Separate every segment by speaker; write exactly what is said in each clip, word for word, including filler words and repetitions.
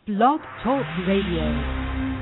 Speaker 1: Blog Talk Radio.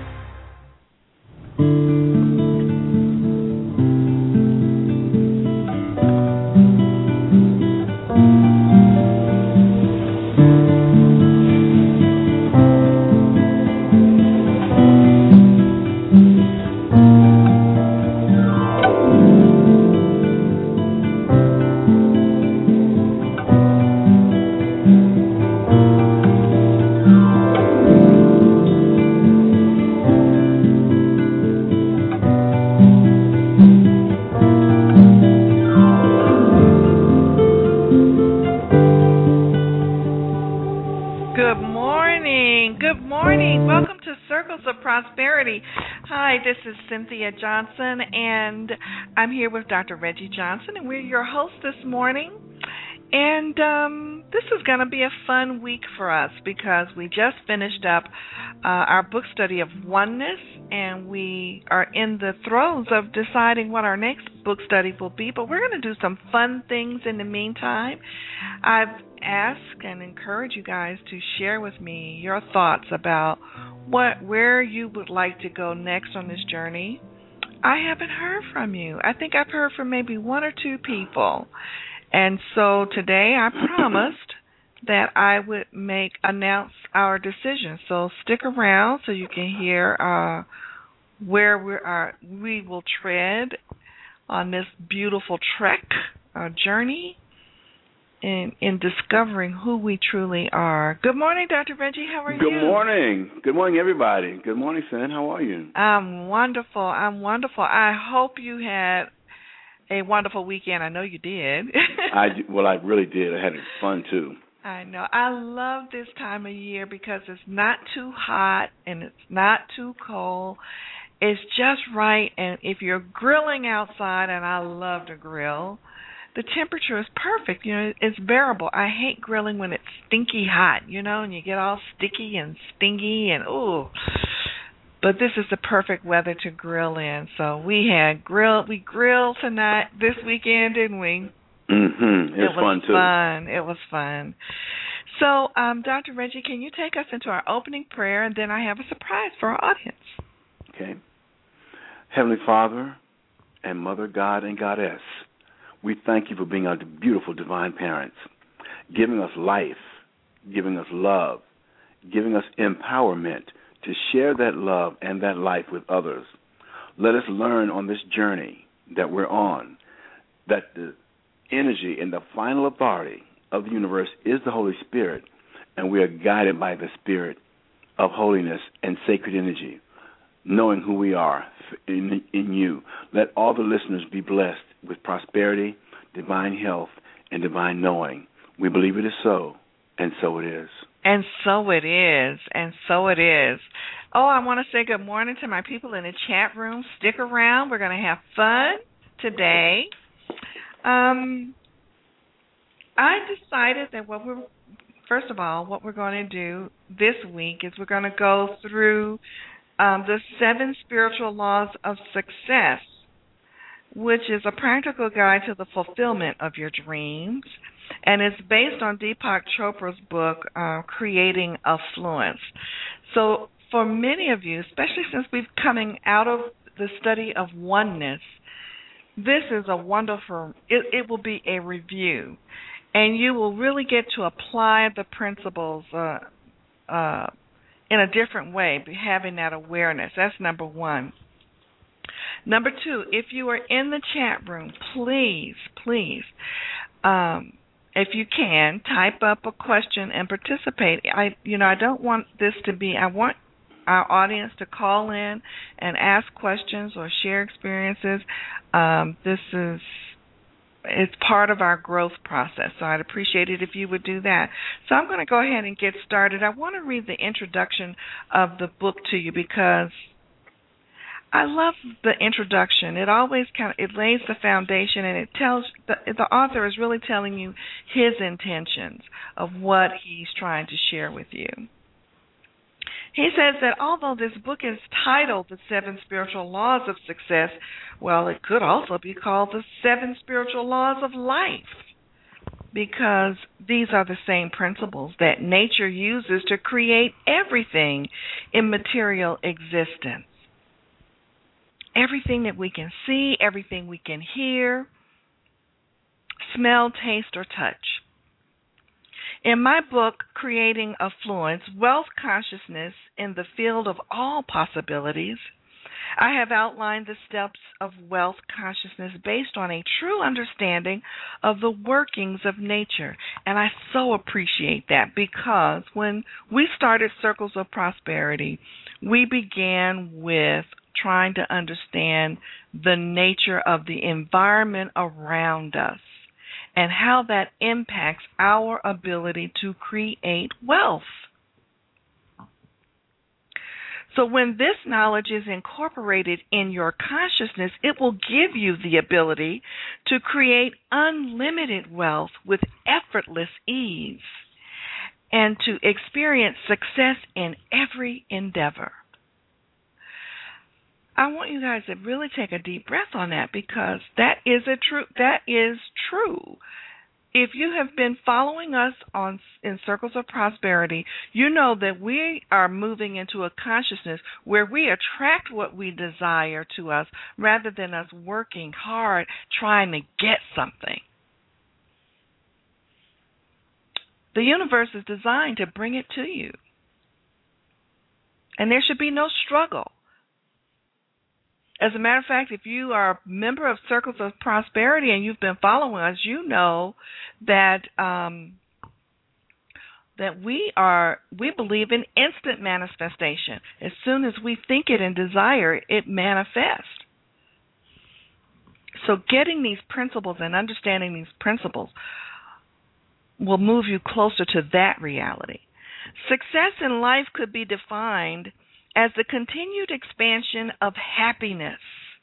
Speaker 2: Hi, this is Cynthia Johnson, and I'm here with Doctor Reggie Johnson, and we're your hosts this morning. And um, this is going to be a fun week for us because we just finished up uh, our book study of oneness, and we are in the throes of deciding what our next book study will be, but we're going to do some fun things in the meantime. I've asked and encouraged you guys to share with me your thoughts about what where you would like to go next on this journey. I haven't heard from you. I think I've heard from maybe one or two people. And so today I promised that I would make announce our decision. So stick around so you can hear uh, where we are. We will tread on this beautiful trek, uh, journey, in in discovering who we truly are. Good morning, Doctor Reggie. How are
Speaker 3: Good
Speaker 2: you?
Speaker 3: Good morning. Good morning, everybody. Good morning, Sin. How are you?
Speaker 2: I'm wonderful. I'm wonderful. I hope you had a wonderful weekend. I know you did.
Speaker 3: I well, I really did. I had fun too.
Speaker 2: I know. I love this time of year because it's not too hot and it's not too cold. It's just right. And if you're grilling outside, and I love to grill, the temperature is perfect. You know, it's bearable. I hate grilling when it's stinky hot, you know, and you get all sticky and stingy and ooh. But this is the perfect weather to grill in. So we had grill. We grilled tonight, this weekend, didn't we?
Speaker 3: Mm-hmm. It,
Speaker 2: it
Speaker 3: was,
Speaker 2: was
Speaker 3: fun too.
Speaker 2: Fun. It was fun. So, um, Doctor Reggie, can you take us into our opening prayer, and then I have a surprise for our audience.
Speaker 3: Okay. Heavenly Father and Mother God and Goddess, we thank you for being our beautiful divine parents, giving us life, giving us love, giving us empowerment to share that love and that life with others. Let us learn on this journey that we're on that the energy and the final authority of the universe is the Holy Spirit, and we are guided by the Spirit of holiness and sacred energy, knowing who we are in, in you. Let all the listeners be blessed with prosperity, divine health, and divine knowing. We believe it is so, and so it is.
Speaker 2: And so it is, and so it is. Oh, I want to say good morning to my people in the chat room. Stick around. We're going to have fun today. Um, I decided that what we're, first of all, what we're going to do this week is we're going to go through um, the seven spiritual laws of success, which is a practical guide to the fulfillment of your dreams. And it's based on Deepak Chopra's book, uh, Creating Affluence. So for many of you, especially since we're coming out of the study of oneness, this is a wonderful, it, it will be a review. And you will really get to apply the principles uh, uh, in a different way, having that awareness. That's number one. Number two, if you are in the chat room, please, please, um, if you can, type up a question and participate. I, you know, I don't want this to be, I want our audience to call in and ask questions or share experiences. Um, this is, it's part of our growth process, so I'd appreciate it if you would do that. So I'm going to go ahead and get started. I want to read the introduction of the book to you because I love the introduction. It always kind of, it lays the foundation, and it tells, the, the author is really telling you his intentions of what he's trying to share with you. He says that although this book is titled The Seven Spiritual Laws of Success, well, it could also be called The Seven Spiritual Laws of Life, because these are the same principles that nature uses to create everything in material existence. Everything that we can see, everything we can hear, smell, taste, or touch. In my book, Creating Affluence, Wealth Consciousness in the Field of All Possibilities, I have outlined the steps of wealth consciousness based on a true understanding of the workings of nature. And I so appreciate that, because when we started Circles of Prosperity, we began with trying to understand the nature of the environment around us and how that impacts our ability to create wealth. So when this knowledge is incorporated in your consciousness, it will give you the ability to create unlimited wealth with effortless ease and to experience success in every endeavor. I want you guys to really take a deep breath on that, because that is a true that is true. If you have been following us on in Circles of Prosperity, you know that we are moving into a consciousness where we attract what we desire to us rather than us working hard trying to get something. The universe is designed to bring it to you. And there should be no struggle. As a matter of fact, if you are a member of Circles of Prosperity and you've been following us, you know that um, that we are we believe in instant manifestation. As soon as we think it and desire it, it manifests. So getting these principles and understanding these principles will move you closer to that reality. Success in life could be defined as the continued expansion of happiness.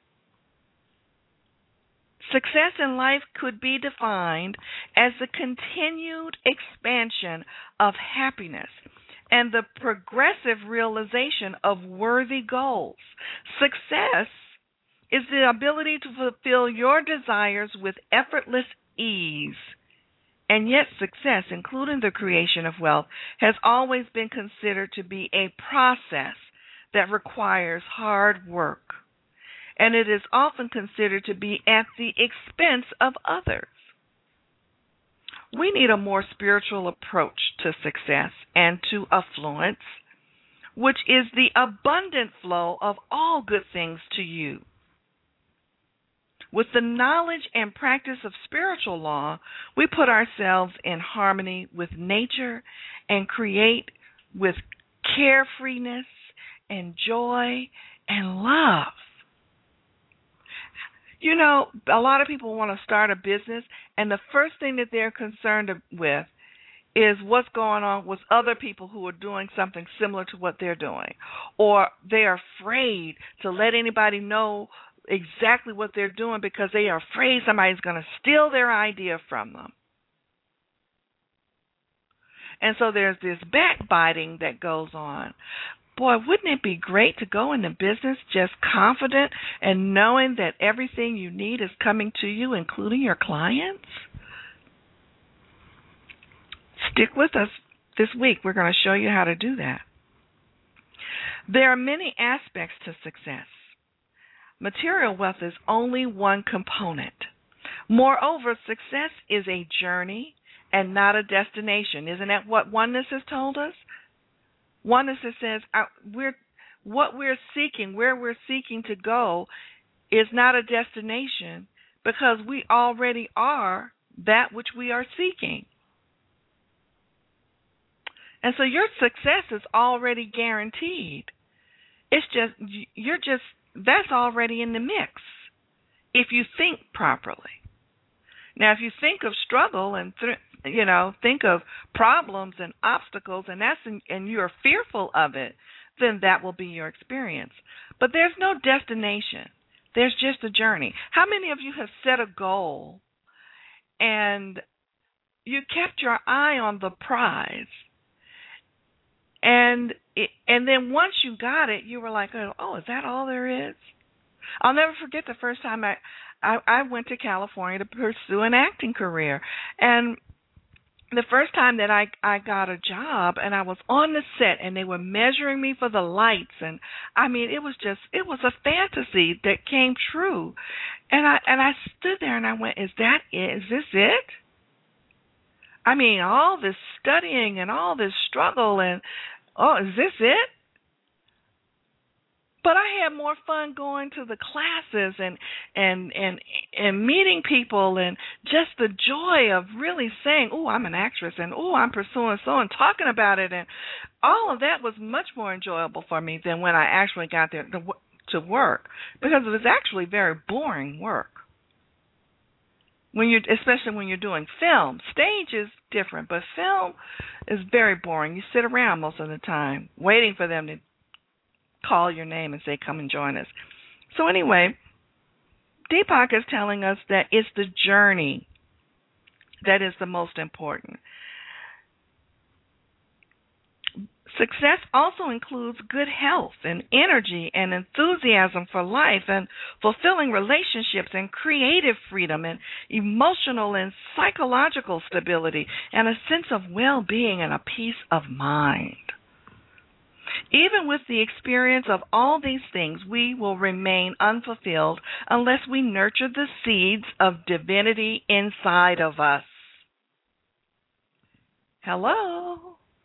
Speaker 2: Success in life could be defined as the continued expansion of happiness and the progressive realization of worthy goals. Success is the ability to fulfill your desires with effortless ease. And yet success, including the creation of wealth, has always been considered to be a process that requires hard work, and it is often considered to be at the expense of others. We need a more spiritual approach to success and to affluence, which is the abundant flow of all good things to you. With the knowledge and practice of spiritual law, we put ourselves in harmony with nature and create with carefreeness and joy and love. You know, a lot of people want to start a business, and the first thing that they're concerned with is what's going on with other people who are doing something similar to what they're doing. Or they are afraid to let anybody know exactly what they're doing because they are afraid somebody's going to steal their idea from them. And so there's this backbiting that goes on. Boy, wouldn't it be great to go into business just confident and knowing that everything you need is coming to you, including your clients? Stick with us this week. We're going to show you how to do that. There are many aspects to success. Material wealth is only one component. Moreover, success is a journey and not a destination. Isn't that what Oneness has told us? Oneness says uh, we're what we're seeking, where we're seeking to go, is not a destination because we already are that which we are seeking. And so your success is already guaranteed. It's just, you're just, that's already in the mix if you think properly. Now, if you think of struggle and, th- you know, think of problems and obstacles and that's in, and you're fearful of it, then that will be your experience. But there's no destination. There's just a journey. How many of you have set a goal and you kept your eye on the prize? And it, and then once you got it, you were like, oh, is that all there is? I'll never forget the first time I, I, I went to California to pursue an acting career. And the first time that I I got a job and I was on the set and they were measuring me for the lights, and I mean it was just it was a fantasy that came true. And I and I stood there and I went, is that it? Is this it? I mean, all this studying and all this struggle, and oh, is this it? But I had more fun going to the classes and and and and meeting people, and just the joy of really saying, "Oh, I'm an actress," and "Oh, I'm pursuing so," and talking about it, and all of that was much more enjoyable for me than when I actually got there to, to work, because it was actually very boring work. When you, especially when you're doing film, stage is different, but film is very boring. You sit around most of the time waiting for them to call your name and say, come and join us. So anyway, Deepak is telling us that it's the journey that is the most important. Success also includes good health and energy and enthusiasm for life and fulfilling relationships and creative freedom and emotional and psychological stability and a sense of well-being and a peace of mind. Even with the experience of all these things, we will remain unfulfilled unless we nurture the seeds of divinity inside of us. Hello?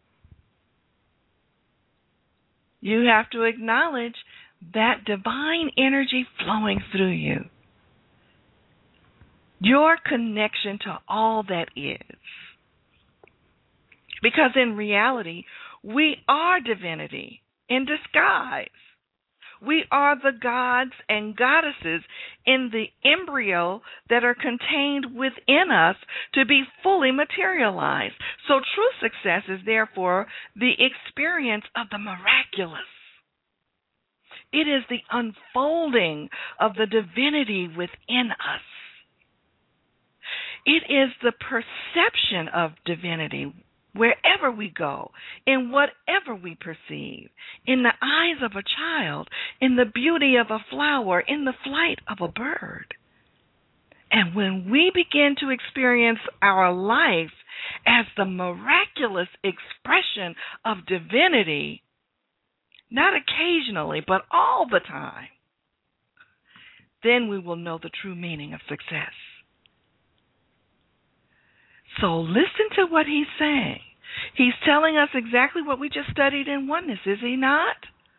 Speaker 2: You have to acknowledge that divine energy flowing through you. Your connection to all that is. Because in reality, we are divinity in disguise. We are the gods and goddesses in the embryo that are contained within us to be fully materialized. So true success is therefore the experience of the miraculous. It is the unfolding of the divinity within us. It is the perception of divinity wherever we go, in whatever we perceive, in the eyes of a child, in the beauty of a flower, in the flight of a bird. And when we begin to experience our life as the miraculous expression of divinity, not occasionally, but all the time, then we will know the true meaning of success. So listen to what he's saying. He's telling us exactly what we just studied in oneness, is he not?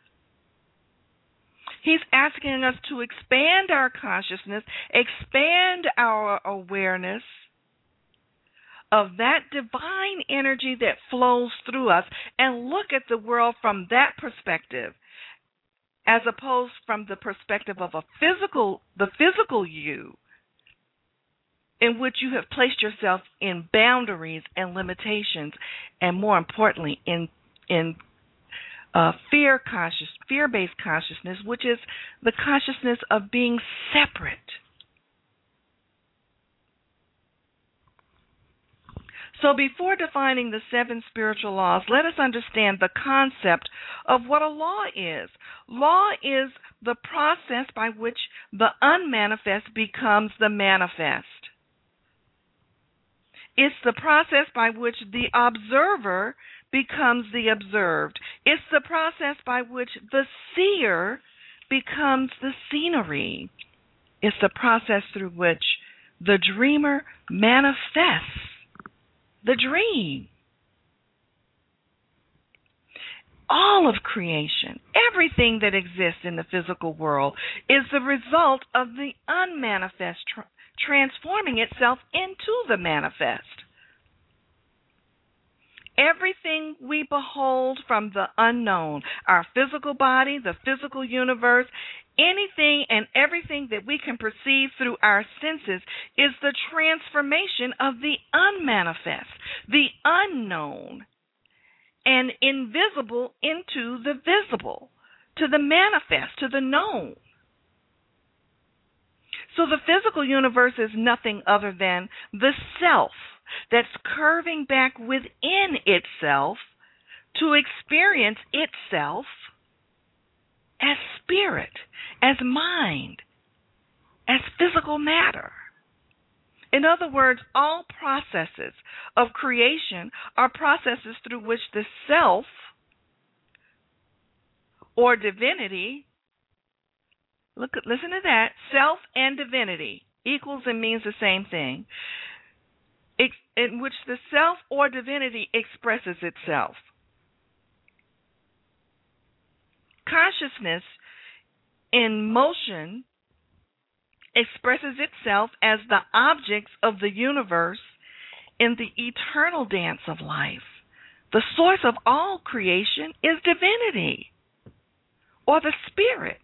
Speaker 2: He's asking us to expand our consciousness, expand our awareness of that divine energy that flows through us, and look at the world from that perspective, as opposed from the perspective of a physical, the physical you, in which you have placed yourself in boundaries and limitations, and more importantly, in in uh, fear conscious, fear-based consciousness, which is the consciousness of being separate. So before defining the seven spiritual laws, let us understand the concept of what a law is. Law is the process by which the unmanifest becomes the manifest. It's the process by which the observer becomes the observed. It's the process by which the seer becomes the scenery. It's the process through which the dreamer manifests the dream. All of creation, everything that exists in the physical world, is the result of the unmanifest tra- transforming itself into the manifest. Everything we behold from the unknown, our physical body, the physical universe, anything and everything that we can perceive through our senses is the transformation of the unmanifest, the unknown, and invisible into the visible, to the manifest, to the known. So the physical universe is nothing other than the self that's curving back within itself to experience itself as spirit, as mind, as physical matter. In other words, all processes of creation are processes through which the self or divinity, look, listen to that, self and divinity equals and means the same thing, in which the self or divinity expresses itself. Consciousness in motion expresses itself as the objects of the universe in the eternal dance of life. The source of all creation is divinity, or the spirit.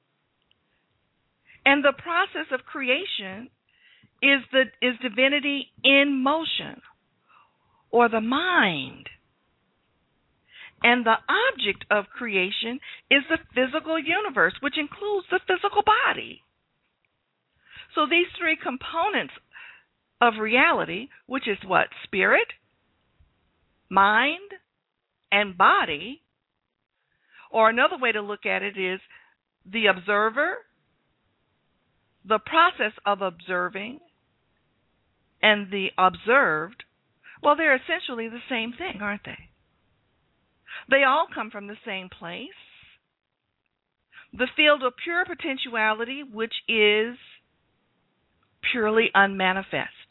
Speaker 2: And the process of creation is the is divinity in motion, or the mind. And the object of creation is the physical universe, which includes the physical body. So these three components of reality, which is what? Spirit, mind, and body, or another way to look at it is the observer, the process of observing, and the observed. Well, they're essentially the same thing, aren't they? They all come from the same place. The field of pure potentiality, which is purely unmanifest.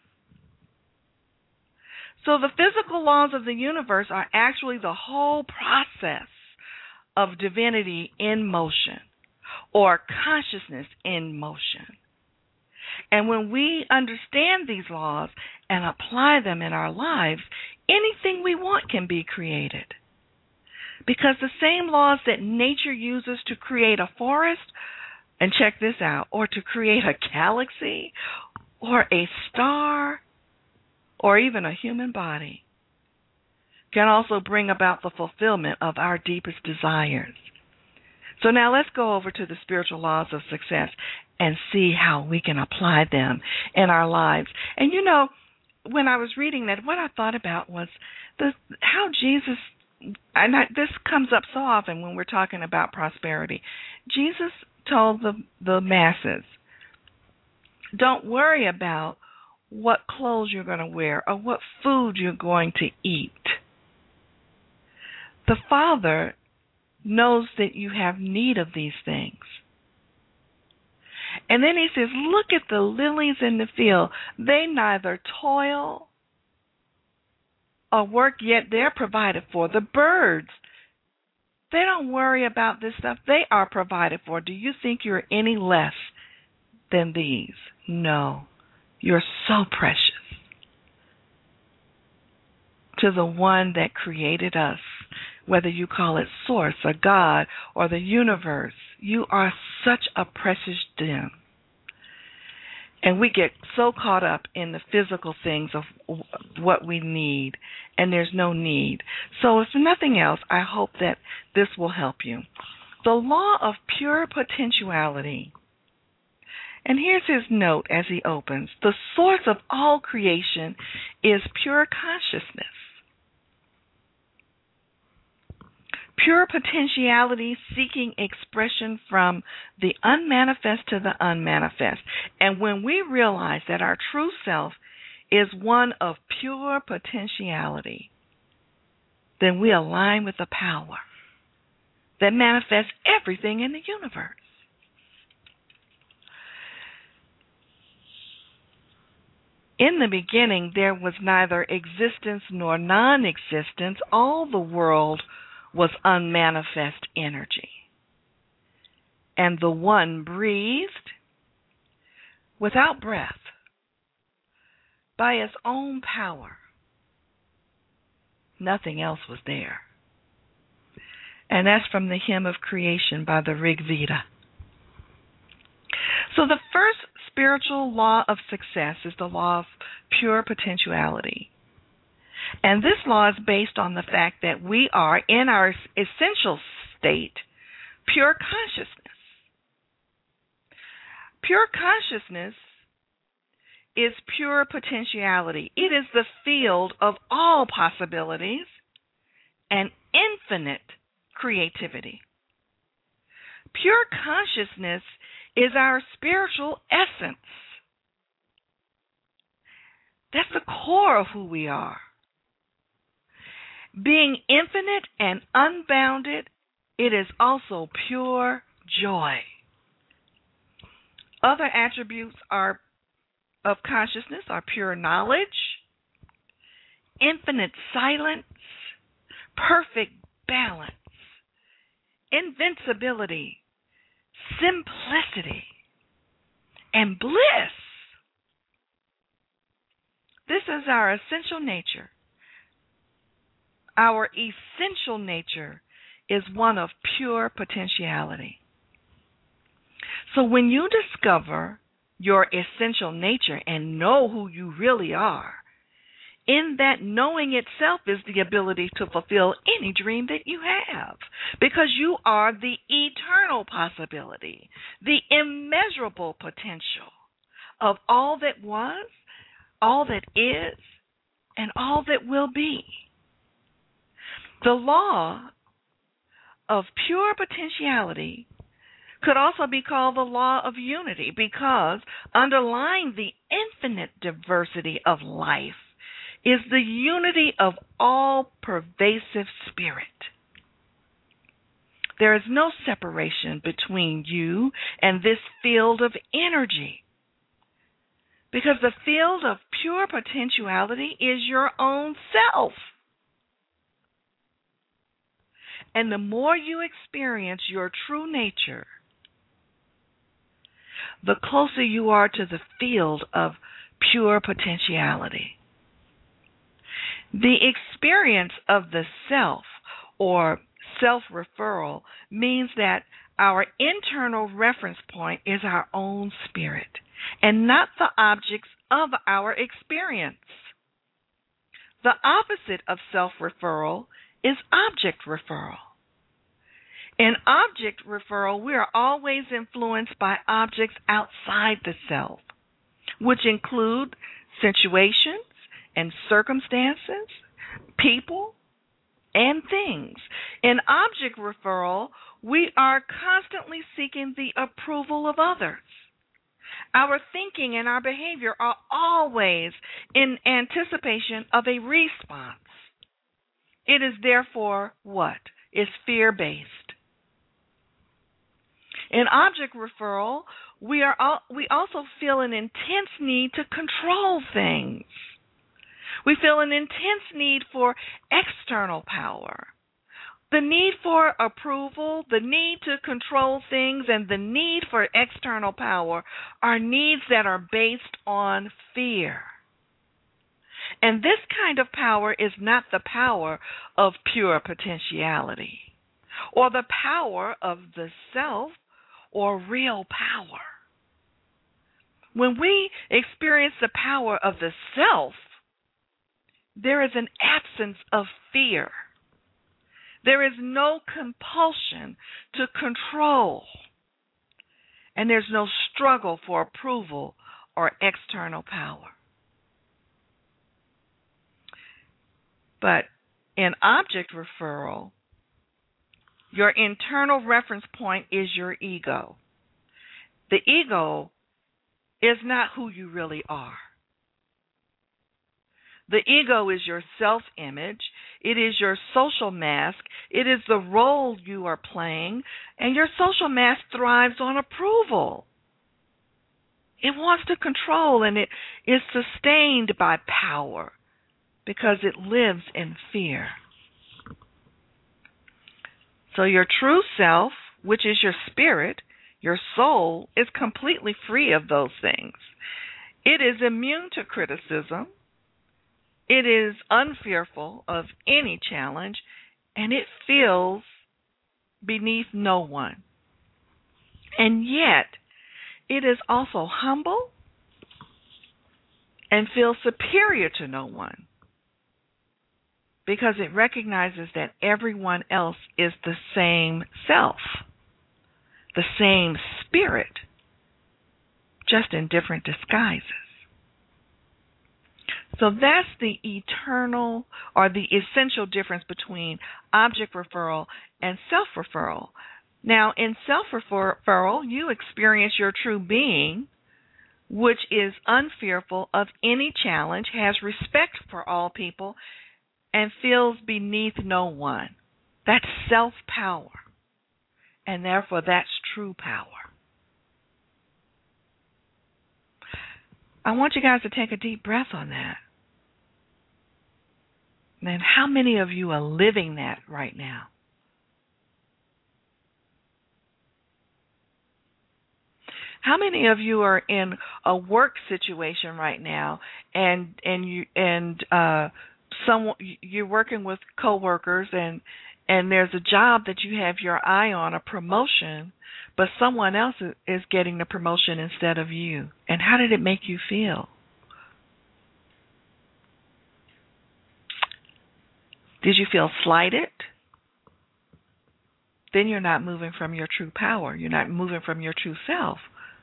Speaker 2: So the physical laws of the universe are actually the whole process of divinity in motion, or consciousness in motion. And when we understand these laws and apply them in our lives, anything we want can be created. Because the same laws that nature uses to create a forest, and check this out, or to create a galaxy, or a star, or even a human body, can also bring about the fulfillment of our deepest desires. So now let's go over to the spiritual laws of success and see how we can apply them in our lives. And you know, when I was reading that, what I thought about was the how Jesus, and I, this comes up so often when we're talking about prosperity. Jesus told the, the masses, don't worry about what clothes you're going to wear or what food you're going to eat. The Father knows that you have need of these things. And then he says, look at the lilies in the field. They neither toil or work, yet they're provided for. The birds, they don't worry about this stuff. They are provided for. Do you think you're any less than these? No. You're so precious to the one that created us, whether you call it Source or God or the universe. You are such a precious gem. And we get so caught up in the physical things of what we need, and there's no need. So if nothing else, I hope that this will help you. The law of pure potentiality. And here's his note as he opens. The source of all creation is pure consciousness. Pure potentiality seeking expression from the unmanifest to the unmanifest. And when we realize that our true self is one of pure potentiality, then we align with the power that manifests everything in the universe. In the beginning, there was neither existence nor non-existence. All the world was unmanifest energy. And the one breathed without breath by his own power. Nothing else was there. And that's from the Hymn of Creation by the Rig Veda. So the first spiritual law of success is the law of pure potentiality. And this law is based on the fact that we are, in our essential state, pure consciousness. Pure consciousness is pure potentiality. It is the field of all possibilities and infinite creativity. Pure consciousness is our spiritual essence. That's the core of who we are. Being infinite and unbounded, it is also pure joy. Other attributes are of consciousness are pure knowledge, infinite silence, perfect balance, invincibility, simplicity, and bliss. This is our essential nature. Our essential nature is one of pure potentiality. So when you discover your essential nature and know who you really are, in that knowing itself is the ability to fulfill any dream that you have, because you are the eternal possibility, the immeasurable potential of all that was, all that is, and all that will be. The law of pure potentiality could also be called the law of unity, because underlying the infinite diversity of life is the unity of all pervasive spirit. There is no separation between you and this field of energy, because the field of pure potentiality is your own self. And the more you experience your true nature, the closer you are to the field of pure potentiality. The experience of the self, or self-referral, means that our internal reference point is our own spirit and not the objects of our experience. The opposite of self-referral is object referral. In object referral, we are always influenced by objects outside the self, which include situations and circumstances, people, and things. In object referral, we are constantly seeking the approval of others. Our thinking and our behavior are always in anticipation of a response. It is therefore what? It's fear-based. In object referral, we are all, we also feel an intense need to control things. We feel an intense need for external power. The need for approval, the need to control things, and the need for external power are needs that are based on fear. And this kind of power is not the power of pure potentiality, or the power of the self, or real power. When we experience the power of the self, there is an absence of fear. There is no compulsion to control. And there's no struggle for approval or external power. But in object referral, your internal reference point is your ego. The ego is not who you really are. The ego is your self-image. It is your social mask. It is the role you are playing, and your social mask thrives on approval. It wants to control, and it is sustained by power because it lives in fear. So your true self, which is your spirit, your soul, is completely free of those things. It is immune to criticism. It is unfearful of any challenge, and it feels beneath no one. And yet, it is also humble and feels superior to no one, because it recognizes that everyone else is the same self, the same spirit, just in different disguises. So that's the eternal or the essential difference between object referral and self-referral. Now, in self-referral, you experience your true being which is unfearful of any challenge, has respect for all people, and feels beneath no one. That's self-power, and therefore that's true power. I want you guys to take a deep breath on that. And how many of you are living that right now? How many of you are in a work situation right now, and and you and uh, some you're working with coworkers, and and there's a job that you have your eye on, a promotion, but someone else is getting the promotion instead of you? And how did it make you feel? Did you feel slighted? Then you're not moving from your true power. You're not moving from your true self.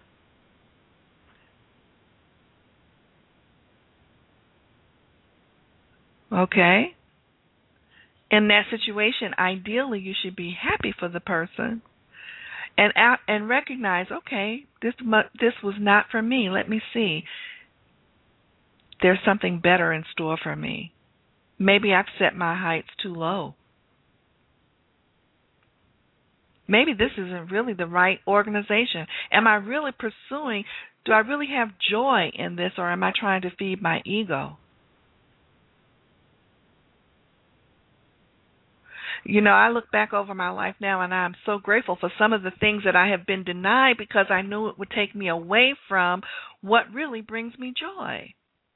Speaker 2: Okay? In that situation, ideally, you should be happy for the person and out, and recognize, okay, this mu- this was not for me. Let me see. There's something better in store for me. Maybe I've set my heights too low. Maybe this isn't really the right organization. Am I really pursuing, do I really have joy in this, or am I trying to feed my ego? You know, I look back over my life now, and I'm so grateful for some of the things that I have been denied because I knew it would take me away from what really brings me joy.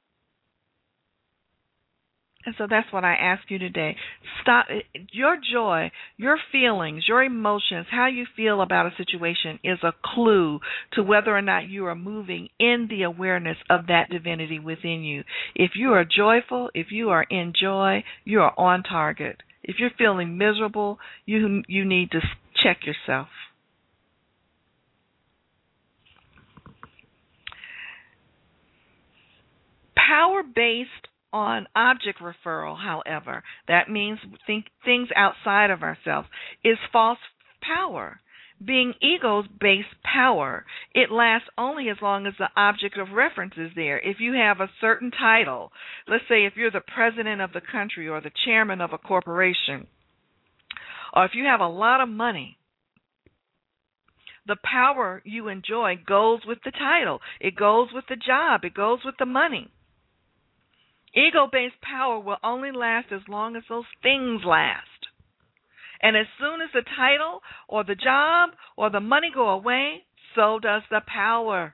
Speaker 2: And so that's what I ask you today. Stop. Your joy, your feelings, your emotions, how you feel about a situation is a clue to whether or not you are moving in the awareness of that divinity within you. If you are joyful, if you are in joy, you are on target. If you're feeling miserable, you you need to check yourself. Power-based on object referral, however, that means think things outside of ourselves, is false power. Being ego-based power, it lasts only as long as the object of reference is there. If you have a certain title, let's say if you're the president of the country or the chairman of a corporation, or if you have a lot of money, the power you enjoy goes with the title. It goes with the job. It goes with the money. Ego-based power will only last as long as those things last. And as soon as the title or the job or the money go away, so does the power.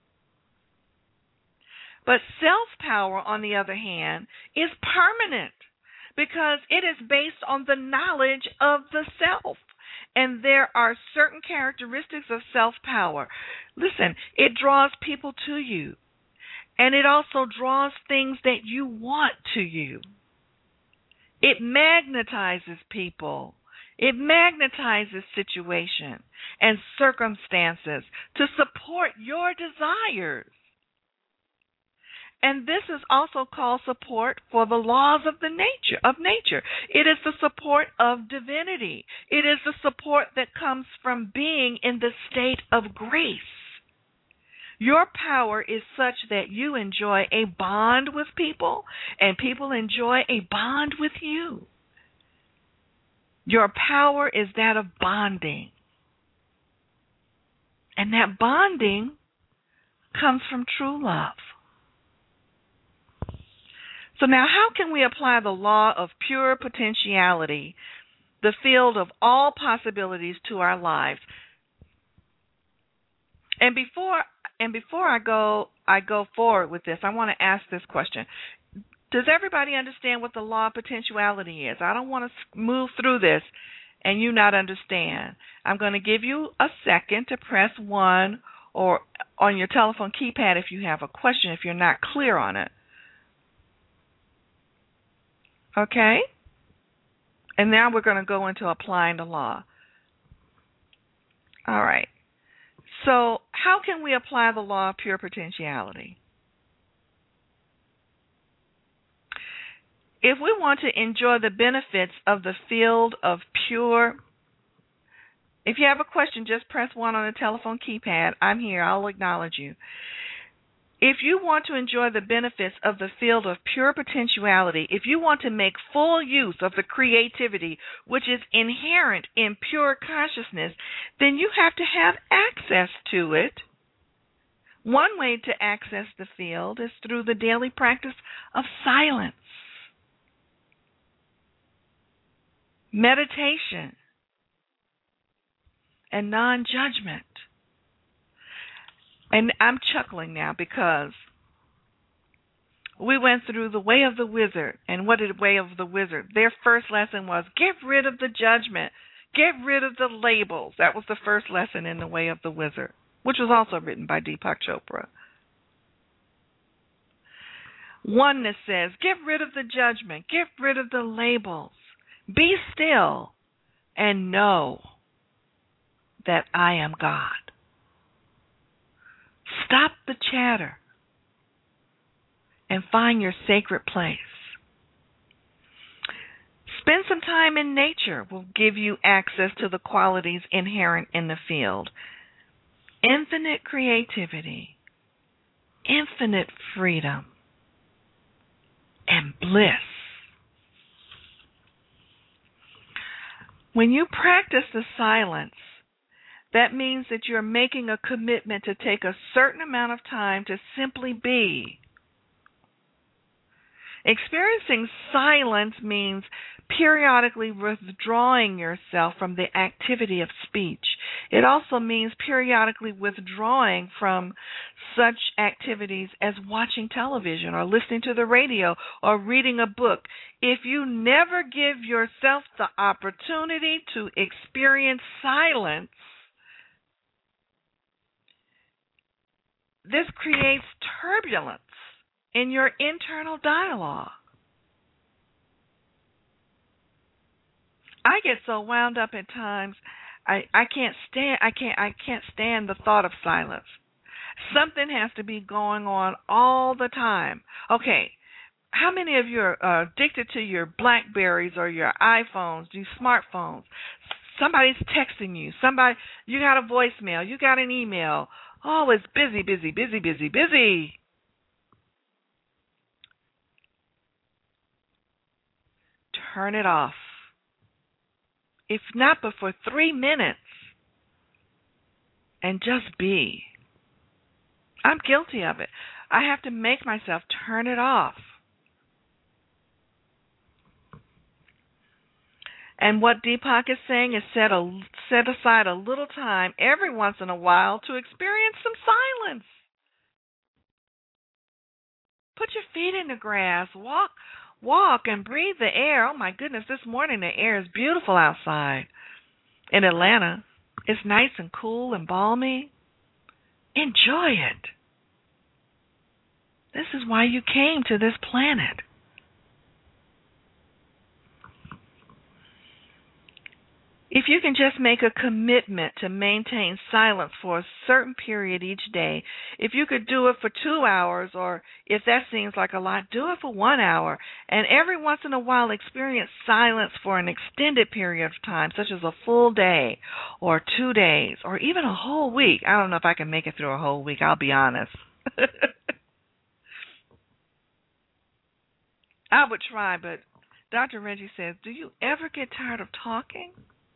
Speaker 2: But self-power, on the other hand, is permanent because it is based on the knowledge of the self. And there are certain characteristics of self-power. Listen, it draws people to you. And it also draws things that you want to you. It magnetizes people. It magnetizes situation and circumstances to support your desires. And this is also called support for the laws of the nature of nature. It is the support of divinity. It is the support that comes from being in the state of grace. Your power is such that you enjoy a bond with people, and people enjoy a bond with you. Your power is that of bonding. And that bonding comes from true love. So now, how can we apply the law of pure potentiality, the field of all possibilities, to our lives? And before and before I go I go forward with this, I want to ask this question. Does everybody understand what the law of potentiality is? I don't want to move through this and you not understand. I'm going to give you a second to press one or on your telephone keypad if you have a question, if you're not clear on it. Okay? And now we're going to go into applying the law. All right. So how can we apply the law of pure potentiality? If we want to enjoy the benefits of the field of pure, if you have a question, just press one on the telephone keypad. I'm here. I'll acknowledge you. If you want to enjoy the benefits of the field of pure potentiality, if you want to make full use of the creativity which is inherent in pure consciousness, then you have to have access to it. One way to access the field is through the daily practice of silence, meditation, and non-judgment. And I'm chuckling now because we went through the Way of the Wizard. And what did Way of the Wizard? Their first lesson was get rid of the judgment. Get rid of the labels. That was the first lesson in the Way of the Wizard, which was also written by Deepak Chopra. Oneness says, get rid of the judgment. Get rid of the labels. Be still and know that I am God. Stop the chatter and find your sacred place. Spend some time in nature will give you access to the qualities inherent in the field. Infinite creativity, infinite freedom, and bliss. When you practice the silence, that means that you're making a commitment to take a certain amount of time to simply be. Experiencing silence means periodically withdrawing yourself from the activity of speech. It also means periodically withdrawing from such activities as watching television or listening to the radio or reading a book. If you never give yourself the opportunity to experience silence, this creates turbulence in your internal dialogue. I get so wound up at times, I, I can't stand I can't I can't stand the thought of silence. Something has to be going on all the time. Okay, how many of you are uh, addicted to your Blackberries or your iPhones, your smartphones? Somebody's texting you. Somebody, you got a voicemail. You got an email. Oh, it's busy, busy, busy, busy, busy. Turn it off. If not, but for three minutes. And just be. I'm guilty of it. I have to make myself turn it off. And what Deepak is saying is set, a, set aside a little time every once in a while to experience some silence. Put your feet in the grass. Walk, walk and breathe the air. Oh, my goodness, this morning the air is beautiful outside. In Atlanta, it's nice and cool and balmy. Enjoy it. This is why you came to this planet. If you can just make a commitment to maintain silence for a certain period each day, if you could do it for two hours, or if that seems like a lot, do it for one hour. And every once in a while experience silence for an extended period of time, such as a full day or two days or even a whole week. I don't know if I can make it through a whole week, I'll be honest. I would try, but Doctor Reggie says, do you ever get tired of talking?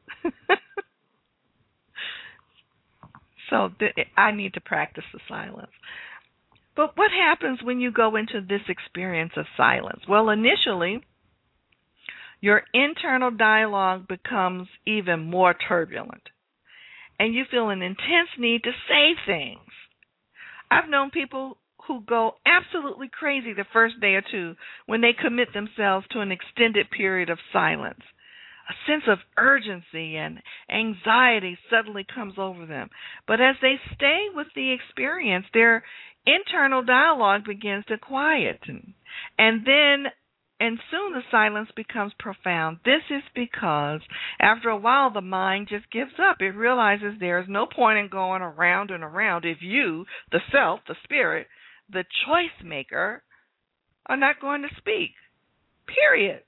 Speaker 2: So th- I need to practice the silence. But what happens when you go into this experience of silence? Well, initially, your internal dialogue becomes even more turbulent, and you feel an intense need to say things. I've known people who go absolutely crazy the first day or two when they commit themselves to an extended period of silence. A sense of urgency and anxiety suddenly comes over them. But as they stay with the experience, their internal dialogue begins to quieten. And then, and soon the silence becomes profound. This is because after a while the mind just gives up. It realizes there is no point in going around and around if you, the self, the spirit, the choice maker, are not going to speak. Period.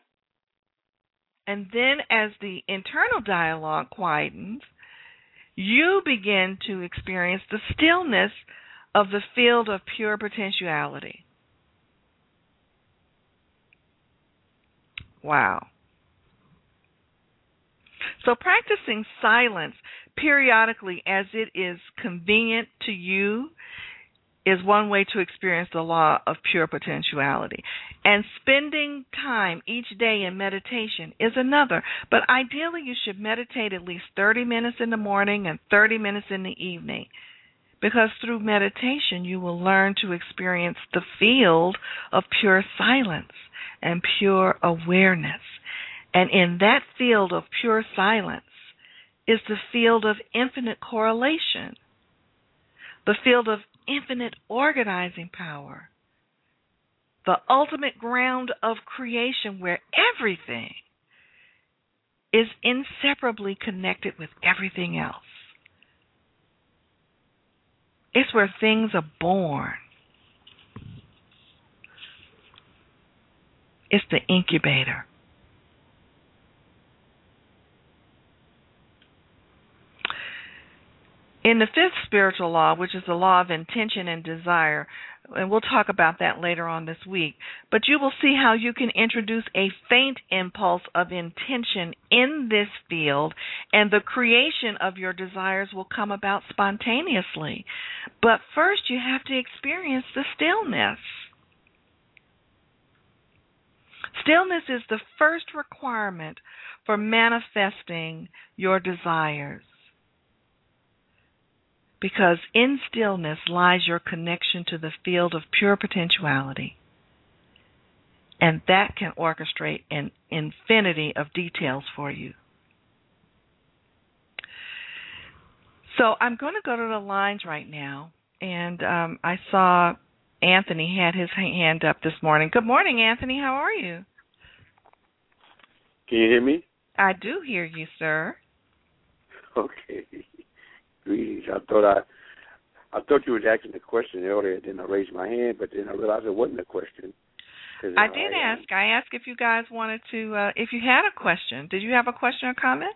Speaker 2: And then as the internal dialogue quietens, you begin to experience the stillness of the field of pure potentiality. Wow. So practicing silence periodically as it is convenient to you is one way to experience the law of pure potentiality. And spending time each day in meditation is another. But ideally, you should meditate at least thirty minutes in the morning and thirty minutes in the evening. Because through meditation, you will learn to experience the field of pure silence and pure awareness. And in that field of pure silence is the field of infinite correlation, the field of infinite organizing power, the ultimate ground of creation where everything is inseparably connected with everything else. It's where things are born. It's the incubator. In the fifth spiritual law, which is the law of intention and desire, and we'll talk about that later on this week, but you will see how you can introduce a faint impulse of intention in this field, and the creation of your desires will come about spontaneously. But first, you have to experience the stillness. Stillness is the first requirement for manifesting your desires, because in stillness lies your connection to the field of pure potentiality, and that can orchestrate an infinity of details for you. So I'm going to go to the lines right now, and um, I saw Anthony had his hand up this morning. Good morning, Anthony. How are you?
Speaker 4: Can you hear me?
Speaker 2: I do hear you, sir.
Speaker 4: Okay. Greetings. I thought I, I thought you were asking a question earlier. Then I raised my hand, but then I realized it wasn't a question.
Speaker 2: I did I, ask. I asked if you guys wanted to, uh, if you had a question. Did you have a question or comment?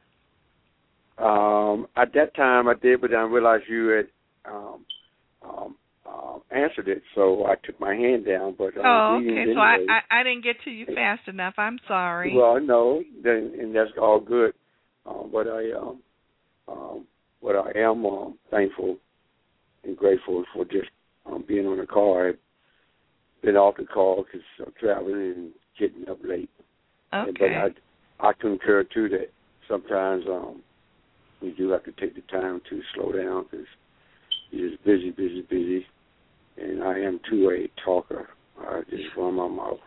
Speaker 4: Um, at that time I did, but then I realized you had um, um, um, answered it, so I took my hand down. But uh,
Speaker 2: oh, okay.
Speaker 4: Anyway.
Speaker 2: So I, I, I didn't get to you fast enough. I'm sorry.
Speaker 4: Well, no, then and that's all good. Um, but I um, um, but I am um, thankful and grateful for just um, being on the call. I've been off the call because I'm traveling and getting up late.
Speaker 2: Okay.
Speaker 4: And, but I, I concur too that sometimes um, we do have to take the time to slow down because you're just busy, busy, busy. And I am too a talker. I just run my mouth.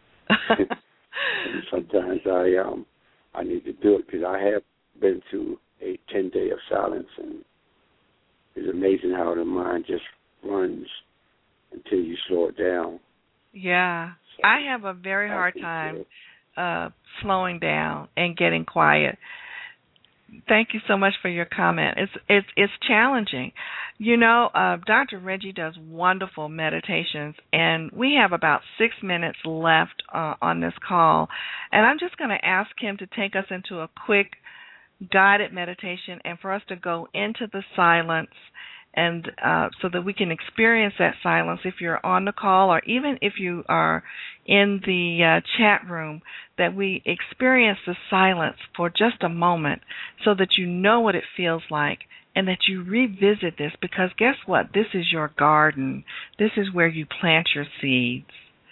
Speaker 4: And sometimes I um I need to do it because I have been to a ten day of silence, and it's amazing how the mind just runs until you slow it down.
Speaker 2: Yeah,
Speaker 4: so
Speaker 2: I have a very hard time uh, slowing down and getting quiet. Thank you so much for your comment. It's it's it's challenging. You know, uh, Doctor Reggie does wonderful meditations, and we have about six minutes left uh, on this call, and I'm just going to ask him to take us into a quick guided meditation and for us to go into the silence, and uh, so that we can experience that silence if you're on the call or even if you are in the uh, chat room, that we experience the silence for just a moment so that you know what it feels like and that you revisit this, because guess what? This is your garden. This is where you plant your seeds.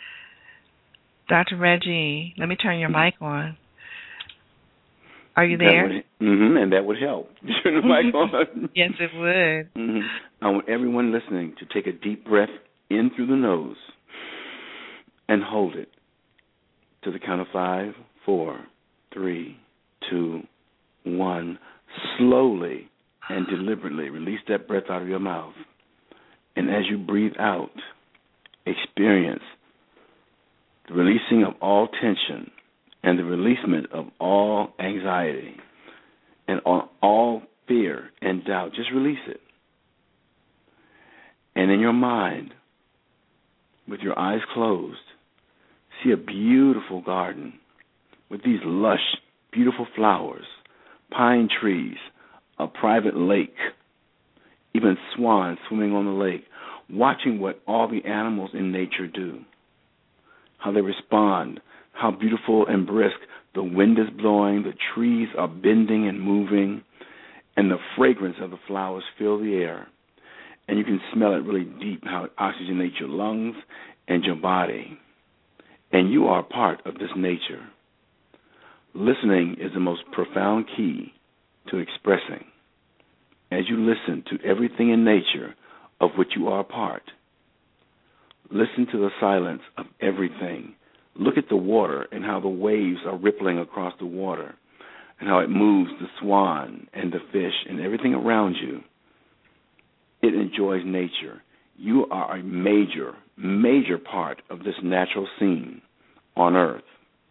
Speaker 2: Doctor Reggie, let me turn your mic on. Are you there?
Speaker 3: Mm-hmm, and that would help. Turn the mic on.
Speaker 2: Yes, it would.
Speaker 3: Mm-hmm. I want everyone listening to take a deep breath in through the nose and hold it to the count of five, four, three, two, one. Slowly and deliberately release that breath out of your mouth. And as you breathe out, experience the releasing of all tension and the releasement of all anxiety and all fear and doubt. Just release it. And in your mind, with your eyes closed, see a beautiful garden with these lush, beautiful flowers, pine trees, a private lake, even swans swimming on the lake. watching what all the animals in nature do, how they respond, how beautiful and brisk the wind is blowing, the trees are bending and moving, and the fragrance of the flowers fill the air. And you can smell it really deep, how it oxygenates your lungs and your body. And you are part of this nature. Listening is the most profound key to expressing. As you listen to everything in nature of which you are a part, listen to the silence of everything. Look at the water and how the waves are rippling across the water and how it moves the swan and the fish and everything around you. It enjoys nature. You are a major, major part of this natural scene on earth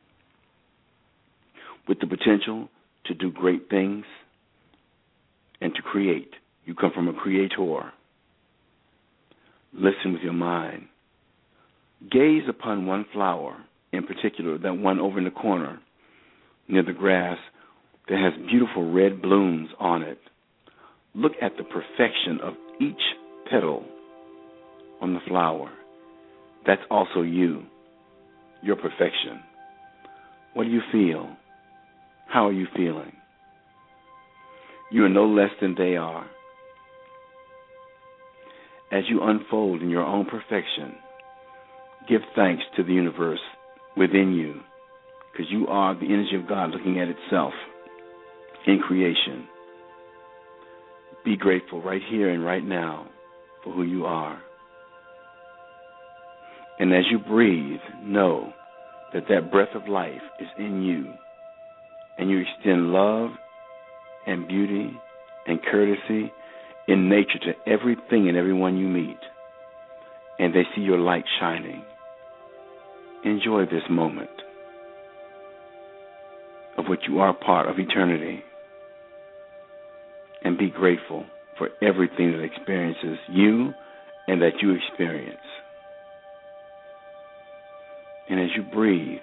Speaker 3: with the potential to do great things and to create. You come from a creator. Listen with your mind. Gaze upon one flower in particular, that one over in the corner near the grass that has beautiful red blooms on it. Look at the perfection of each petal on the flower. That's also you, your perfection. What do you feel? How are you feeling? You are no less than they are. As you unfold in your own perfection, give thanks to the universe within you, because you are the energy of God looking at itself in creation. Be grateful right here and right now for who you are. And as you breathe, know that that breath of life is in you, and you extend love and beauty and courtesy in nature to everything and everyone you meet, and they see your light shining. Enjoy this moment of which you are a part of eternity, and be grateful for everything that experiences you and that you experience. And as you breathe,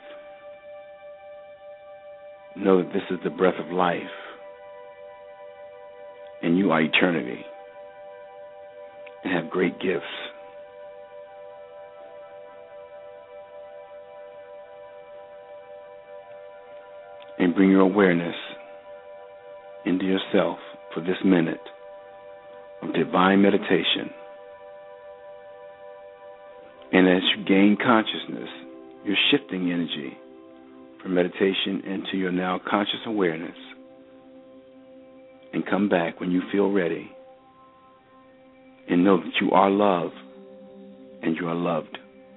Speaker 3: know that this is the breath of life, and you are eternity, and have great gifts. And bring your awareness into yourself for this minute of divine meditation. And as you gain consciousness, you're shifting energy from meditation into your now conscious awareness. And come back when you feel ready. And know that you are love and you are loved.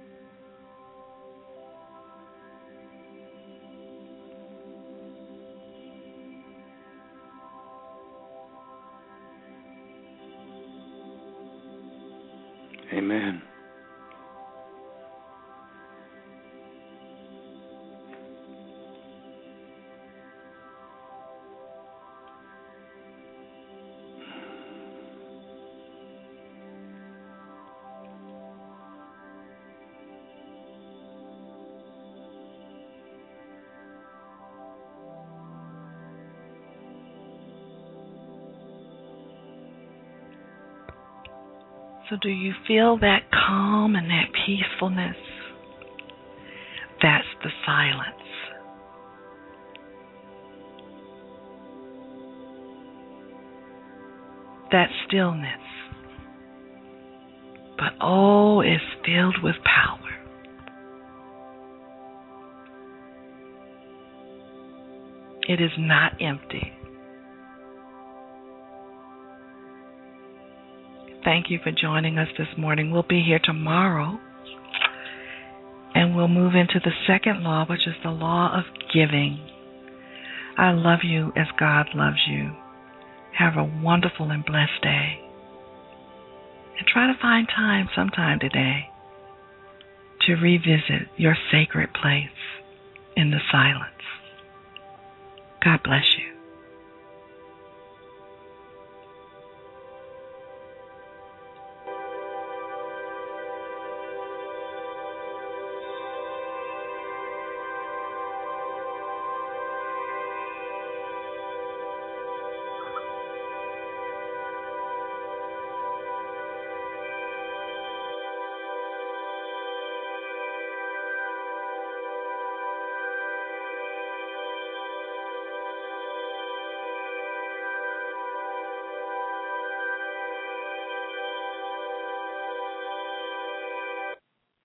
Speaker 3: Amen.
Speaker 2: So do you feel that calm and that peacefulness? That's the silence. That stillness. But oh, it's filled with power. It is not empty. Thank you for joining us this morning. We'll be here tomorrow, and we'll move into the second law, which is the law of giving. I love you as God loves you. Have a wonderful and blessed day. And try to find time sometime today to revisit your sacred place in the silence. God bless you.